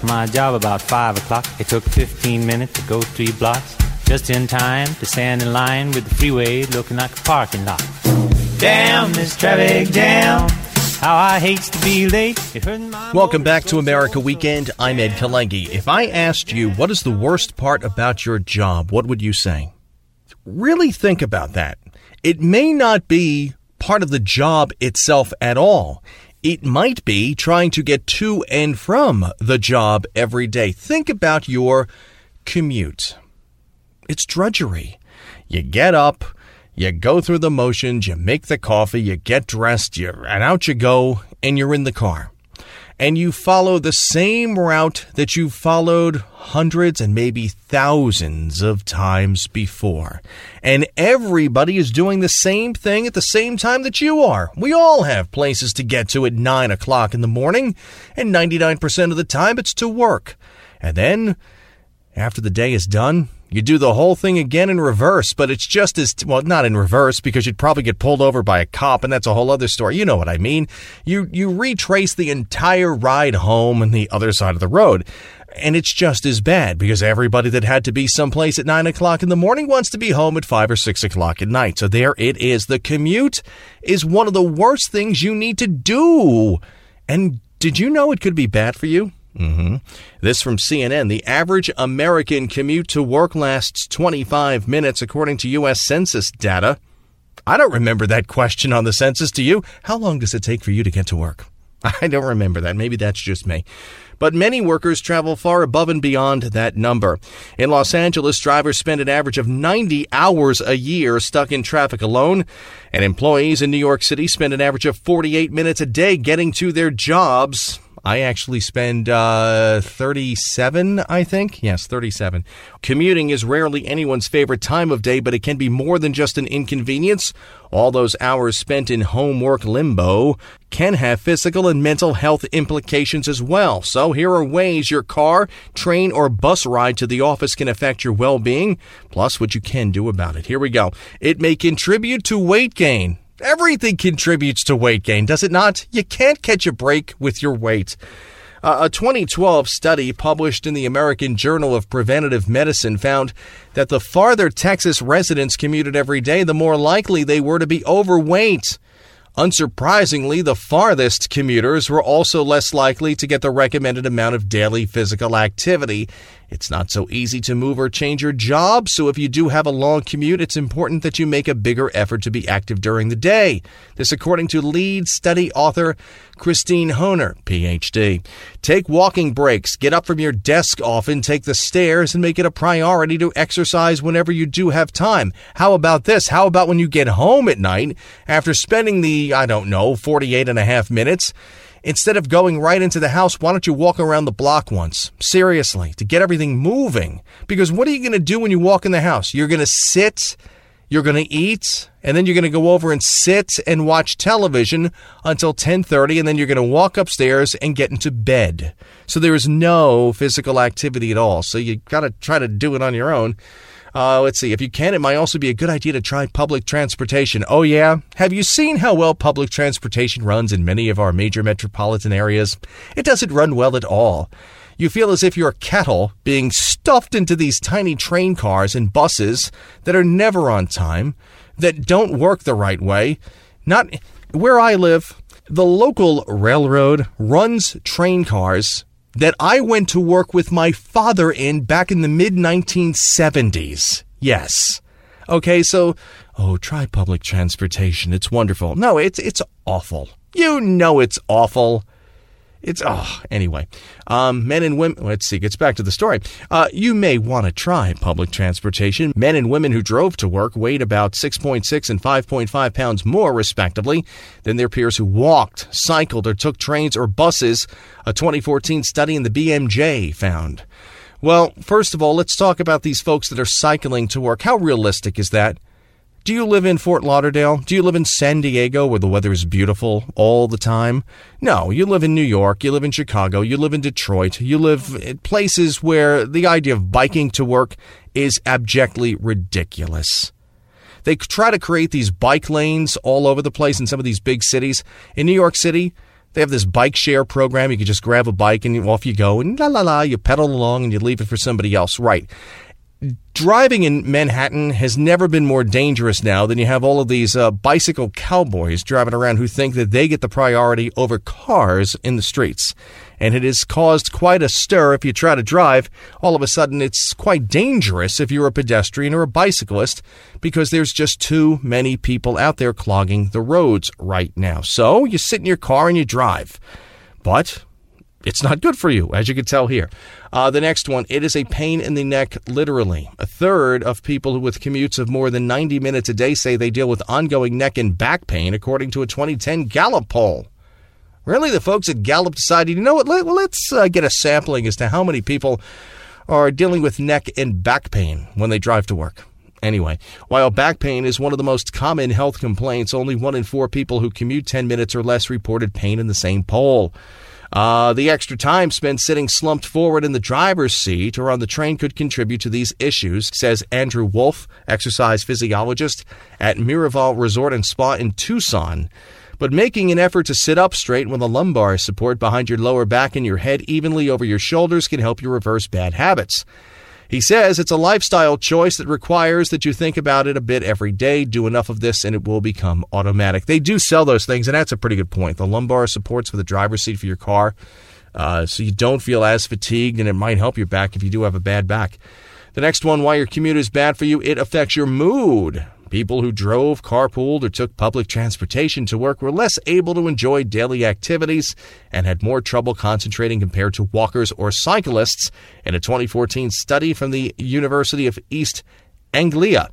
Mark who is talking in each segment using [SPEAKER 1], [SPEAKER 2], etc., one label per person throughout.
[SPEAKER 1] left my job about 5 o'clock. It took 15 minutes to go 3 blocks, just in time to stand in line with the freeway looking like a parking lot. Damn this traffic jam, how I hate to be late.
[SPEAKER 2] Welcome back to America Weekend. I'm Ed Kalengi. If I asked you what is the worst part about your job, what would you say? Really think about that. It may not be part of the job itself at all. It might be trying to get to and from the job every day. Think about your commute. It's drudgery. You get up, you go through the motions, you make the coffee, you get dressed, and out you go, and you're in the car. And you follow the same route that you've followed hundreds and maybe thousands of times before. And everybody is doing the same thing at the same time that you are. We all have places to get to at 9 o'clock in the morning, and 99% of the time it's to work. And then, after the day is done, you do the whole thing again in reverse, but it's just as, well, not in reverse, because you'd probably get pulled over by a cop, and that's a whole other story. You know what I mean. You retrace the entire ride home on the other side of the road, and it's just as bad, because everybody that had to be someplace at 9 o'clock in the morning wants to be home at 5 or 6 o'clock at night. So there it is. The commute is one of the worst things you need to do. And did you know it could be bad for you? This from CNN. The average American commute to work lasts 25 minutes, according to U.S. Census data. I don't remember that question on the census. Do you? How long does it take for you to get to work? I don't remember that. Maybe that's just me. But many workers travel far above and beyond that number. In Los Angeles, drivers spend an average of 90 hours a year stuck in traffic alone. And employees in New York City spend an average of 48 minutes a day getting to their jobs. I actually spend 37, I think. Yes, 37. Commuting is rarely anyone's favorite time of day, but it can be more than just an inconvenience. All those hours spent in homework limbo can have physical and mental health implications as well. So here are ways your car, train, or bus ride to the office can affect your well-being, plus what you can do about it. Here we go. It may contribute to weight gain. Everything contributes to weight gain, does it not? You can't catch a break with your weight. A 2012 study published in the American Journal of Preventive Medicine found that the farther Texas residents commuted every day, the more likely they were to be overweight. Unsurprisingly, the farthest commuters were also less likely to get the recommended amount of daily physical activity. It's not so easy to move or change your job, so if you do have a long commute, it's important that you make a bigger effort to be active during the day. This according to lead study author Christine Honer, Ph.D. Take walking breaks, get up from your desk often, take the stairs, and make it a priority to exercise whenever you do have time. How about this? How about when you get home at night, after spending the, 48 and a half minutes, instead of going right into the house, why don't you walk around the block once? Seriously, to get everything moving. Because what are you going to do when you walk in the house? You're going to sit, you're going to eat, and then you're going to go over and sit and watch television until 10:30, and then you're going to walk upstairs and get into bed. So there is no physical activity at all. So you got to try to do it on your own. Let's see. If you can, it might also be a good idea to try public transportation. Oh, yeah? Have you seen how well public transportation runs in many of our major metropolitan areas? It doesn't run well at all. You feel as if you're cattle being stuffed into these tiny train cars and buses that are never on time, that don't work the right way. Not where I live, the local railroad runs train cars that I went to work with my father in back in the mid-1970s. Yes. Okay, so, try public transportation. It's wonderful. No, it's awful. You know it's awful. Anyway. Men and women, let's see, gets back to the story. You may want to try public transportation. Men and women who drove to work weighed about 6.6 and 5.5 pounds more, respectively, than their peers who walked, cycled, or took trains or buses, a 2014 study in the BMJ found. Well, first of all, let's talk about these folks that are cycling to work. How realistic is that? Do you live in Fort Lauderdale? Do you live in San Diego where the weather is beautiful all the time? No, you live in New York, you live in Chicago, you live in Detroit, you live in places where the idea of biking to work is abjectly ridiculous. They try to create these bike lanes all over the place in some of these big cities. In New York City, They have this bike share program. You can just grab a bike and off you go, and you pedal along and you leave it for somebody else. Right. Driving in Manhattan has never been more dangerous now than you have all of these bicycle cowboys driving around who think that they get the priority over cars in the streets. And it has caused quite a stir if you try to drive. All of a sudden, it's quite dangerous if you're a pedestrian or a bicyclist because there's just too many people out there clogging the roads right now. So you sit in your car and you drive. But it's not good for you, as you can tell here. The next one, it is a pain in the neck, literally. A third of people with commutes of more than 90 minutes a day say they deal with ongoing neck and back pain, according to a 2010 Gallup poll. Really, the folks at Gallup decided, you know what, let's get a sampling as to how many people are dealing with neck and back pain when they drive to work. Anyway, while back pain is one of the most common health complaints, only 1 in 4 people who commute 10 minutes or less reported pain in the same poll. The extra time spent sitting slumped forward in the driver's seat or on the train could contribute to these issues, says Andrew Wolf, exercise physiologist at Miraval Resort and Spa in Tucson. But making an effort to sit up straight with a lumbar support behind your lower back and your head evenly over your shoulders can help you reverse bad habits. He says it's a lifestyle choice that requires that you think about it a bit every day, do enough of this, and it will become automatic. They do sell those things, and that's a pretty good point. The lumbar supports for the driver's seat for your car, so you don't feel as fatigued, and it might help your back if you do have a bad back. The next one, why your commute is bad for you, it affects your mood. People who drove, carpooled, or took public transportation to work were less able to enjoy daily activities and had more trouble concentrating compared to walkers or cyclists in a 2014 study from the University of East Anglia.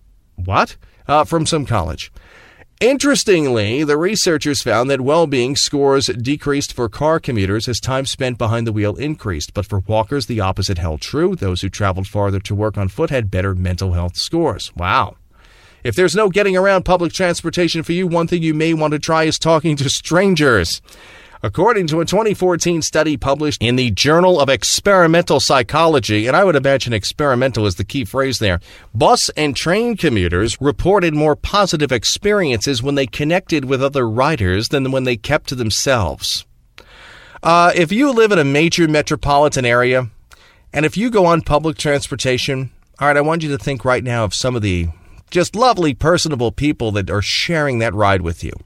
[SPEAKER 2] From some college. Interestingly, the researchers found that well-being scores decreased for car commuters as time spent behind the wheel increased, but for walkers, the opposite held true. Those who traveled farther to work on foot had better mental health scores. Wow. If there's no getting around public transportation for you, one thing you may want to try is talking to strangers. According to a 2014 study published in the Journal of Experimental Psychology, and I would imagine experimental is the key phrase there, bus and train commuters reported more positive experiences when they connected with other riders than when they kept to themselves. If you live in a major metropolitan area, and if you go on public transportation, all right, I want you to think right now of some of the just lovely, personable people that are sharing that ride with you.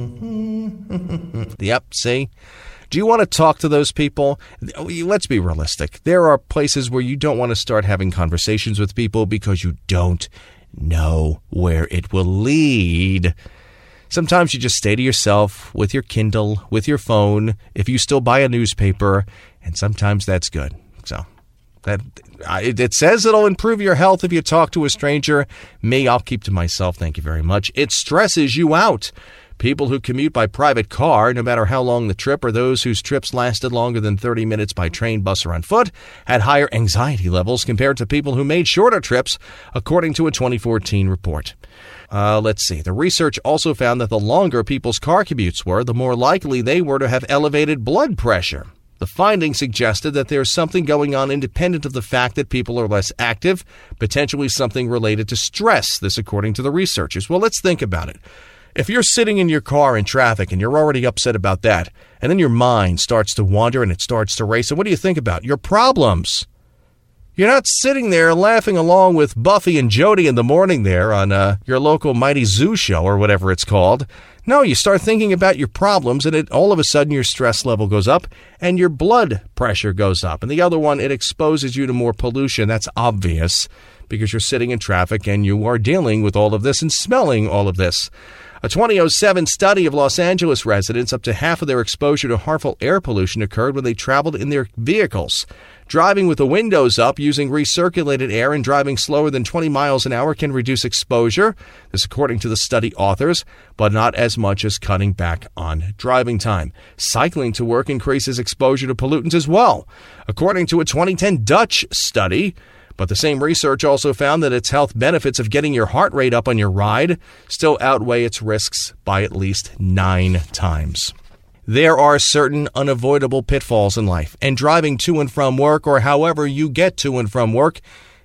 [SPEAKER 2] Yep, see? Do you want to talk to those people? Let's be realistic. There are places where you don't want to start having conversations with people because you don't know where it will lead. Sometimes you just stay to yourself with your Kindle, with your phone, if you still buy a newspaper, and sometimes that's good. So it says it'll improve your health if you talk to a stranger. Me, I'll keep to myself. Thank you very much. It stresses you out. People who commute by private car, no matter how long the trip, or those whose trips lasted longer than 30 minutes by train, bus, or on foot, had higher anxiety levels compared to people who made shorter trips, according to a 2014 report. Let's see. The research also found that the longer people's car commutes were, the more likely they were to have elevated blood pressure. The findings suggested that there's something going on independent of the fact that people are less active, potentially something related to stress, this according to the researchers. Well, let's think about it. If you're sitting in your car in traffic and you're already upset about that, and then your mind starts to wander and it starts to race, and what do you think about? Your problems. You're not sitting there laughing along with Buffy and Jody in the morning there on your local Mighty Zoo show or whatever it's called. No, you start thinking about your problems, and all of a sudden your stress level goes up and your blood pressure goes up. And the other one, it exposes you to more pollution. That's obvious because you're sitting in traffic and you are dealing with all of this and smelling all of this. A 2007 study of Los Angeles residents, up to half of their exposure to harmful air pollution occurred when they traveled in their vehicles. Driving with the windows up, using recirculated air, and driving slower than 20 miles an hour can reduce exposure, this according to the study authors, but not as much as cutting back on driving time. Cycling to work increases exposure to pollutants as well, according to a 2010 Dutch study. But the same research also found that its health benefits of getting your heart rate up on your ride still outweigh its risks by at least 9 times. There are certain unavoidable pitfalls in life, and driving to and from work, or however you get to and from work,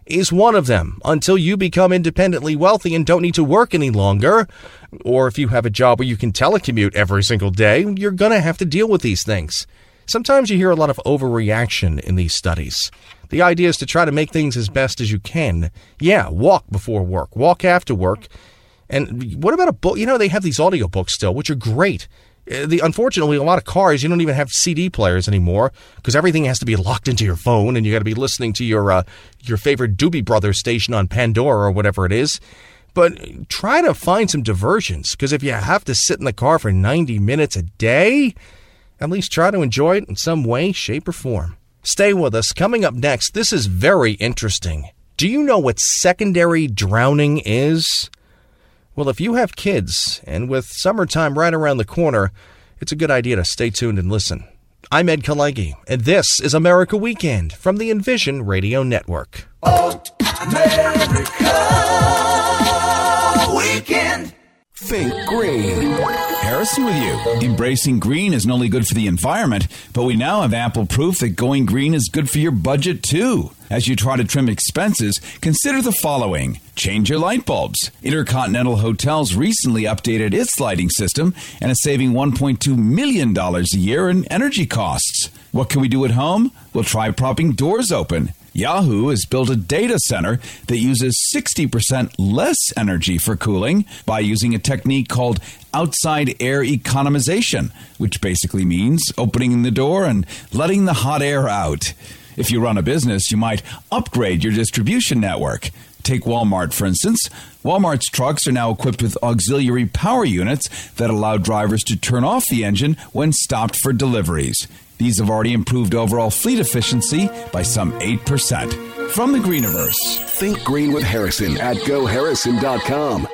[SPEAKER 2] is one of them. Until you become independently wealthy and don't need to work any longer, or if you have a job where you can telecommute every single day, you're going to have to deal with these things. Sometimes you hear a lot of overreaction in these studies. The idea is to try to make things as best as you can. Yeah, walk before work, walk after work. And what about a book? You know, they have these audiobooks still, which are great. Unfortunately, a lot of cars, you don't even have CD players anymore because everything has to be locked into your phone and you got to be listening to your favorite Doobie Brothers station on Pandora or whatever it is. But try to find some diversions, because if you have to sit in the car for 90 minutes a day, at least try to enjoy it in some way, shape, or form. Stay with us. Coming up next, this is very interesting. Do you know what secondary drowning is? Well, if you have kids, and with summertime right around the corner, it's a good idea to stay tuned and listen. I'm Ed Kalegi, and this is America Weekend from the Envision Radio Network.
[SPEAKER 3] America Weekend.
[SPEAKER 4] Think green. Harrison with you. Embracing green isn't only good for the environment, but we now have ample proof that going green is good for your budget too. As you try to trim expenses, consider the following. Change your light bulbs. Intercontinental Hotels recently updated its lighting system and is saving $1.2 million a year in energy costs. What can we do at home? We'll try propping doors open. Yahoo has built a data center that uses 60% less energy for cooling by using a technique called outside air economization, which basically means opening the door and letting the hot air out. If you run a business, you might upgrade your distribution network. Take Walmart, for instance. Walmart's trucks are now equipped with auxiliary power units that allow drivers to turn off the engine when stopped for deliveries. These have already improved overall fleet efficiency by some 8%. From the Greeniverse.
[SPEAKER 3] Think green with Harrison at GoHarrison.com.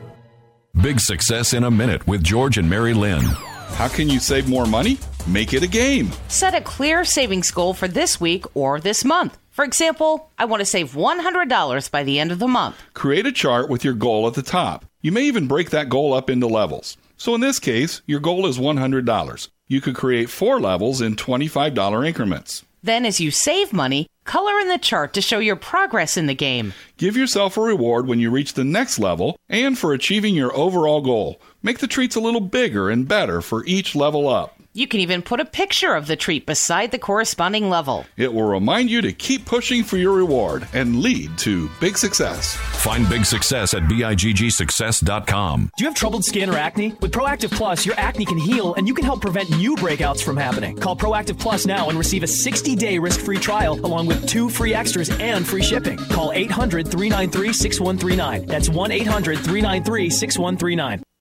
[SPEAKER 5] Big Success in a Minute with George and Mary Lynn.
[SPEAKER 6] How can you save more money? Make it a game.
[SPEAKER 7] Set a clear savings goal for this week or this month. For example, I want to save $100 by the end of the month.
[SPEAKER 6] Create a chart with your goal at the top. You may even break that goal up into levels. So in this case, your goal is $100. You could create 4 levels in $25 increments.
[SPEAKER 7] Then as you save money, color in the chart to show your progress in the game.
[SPEAKER 6] Give yourself a reward when you reach the next level and for achieving your overall goal. Make the treats a little bigger and better for each level up.
[SPEAKER 7] You can even put a picture of the treat beside the corresponding level.
[SPEAKER 6] It will remind you to keep pushing for your reward and lead to big success.
[SPEAKER 5] Find Big Success at BIGGSuccess.com.
[SPEAKER 8] Do you have troubled skin or acne? With Proactive Plus, your acne can heal and you can help prevent new breakouts from happening. Call Proactive Plus now and receive a 60-day risk-free trial along with 2 free extras and free shipping. Call 800-393-6139. That's 1-800-393-6139.